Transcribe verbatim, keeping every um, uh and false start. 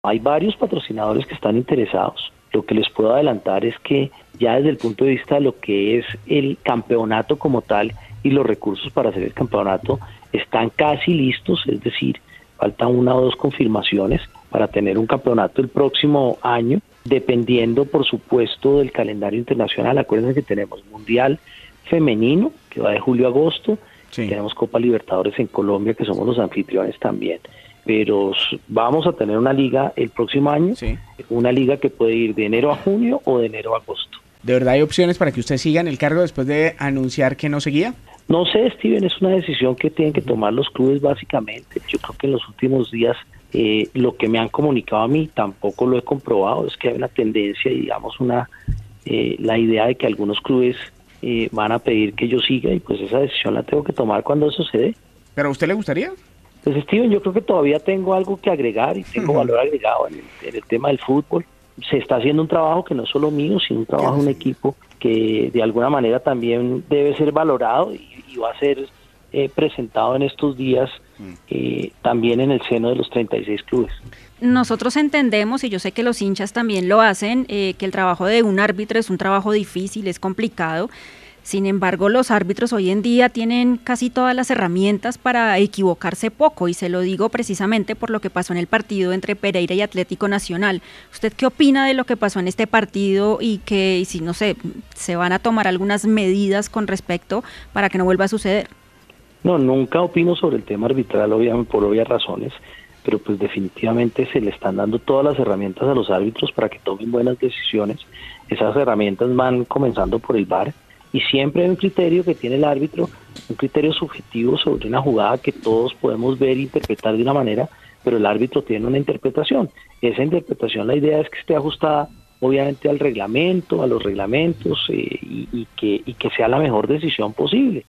Hay varios patrocinadores que están interesados. Lo que les puedo adelantar es que ya desde el punto de vista de lo que es el campeonato como tal y los recursos para hacer el campeonato están casi listos, es decir, faltan una o dos confirmaciones para tener un campeonato el próximo año, dependiendo por supuesto del calendario internacional. Acuérdense que tenemos Mundial Femenino, que va de julio a agosto, sí. Tenemos Copa Libertadores en Colombia, que somos los anfitriones también, pero vamos a tener una liga el próximo año, sí. Una liga que puede ir de enero a junio o de enero a agosto. ¿De verdad hay opciones para que usted siga en el cargo después de anunciar que no seguía? No sé, Steven, es una decisión que tienen que tomar los clubes básicamente. Yo creo que en los últimos días eh, lo que me han comunicado a mí tampoco lo he comprobado, es que hay una tendencia y digamos una eh, la idea de que algunos clubes eh, van a pedir que yo siga y pues esa decisión la tengo que tomar cuando eso se dé. ¿Pero a usted le gustaría? Pues Steven, yo creo que todavía tengo algo que agregar y tengo uh-huh. valor agregado en el, en el tema del fútbol. Se está haciendo un trabajo que no es solo mío, sino un trabajo de un equipo que de alguna manera también debe ser valorado y, y va a ser eh, presentado en estos días eh, también en el seno de los treinta y seis clubes. Nosotros entendemos, y yo sé que los hinchas también lo hacen, eh, que el trabajo de un árbitro es un trabajo difícil, es complicado. Sin embargo, los árbitros hoy en día tienen casi todas las herramientas para equivocarse poco, y se lo digo precisamente por lo que pasó en el partido entre Pereira y Atlético Nacional. ¿Usted qué opina de lo que pasó en este partido y que, y si no sé, se van a tomar algunas medidas con respecto para que no vuelva a suceder? No, nunca opino sobre el tema arbitral, obviamente, por obvias razones, pero pues definitivamente se le están dando todas las herramientas a los árbitros para que tomen buenas decisiones. Esas herramientas van comenzando por el V A R. Y siempre hay un criterio que tiene el árbitro, un criterio subjetivo sobre una jugada que todos podemos ver e interpretar de una manera, pero el árbitro tiene una interpretación. Esa interpretación, la idea es que esté ajustada obviamente al reglamento, a los reglamentos, eh, y, y, que, y que sea la mejor decisión posible.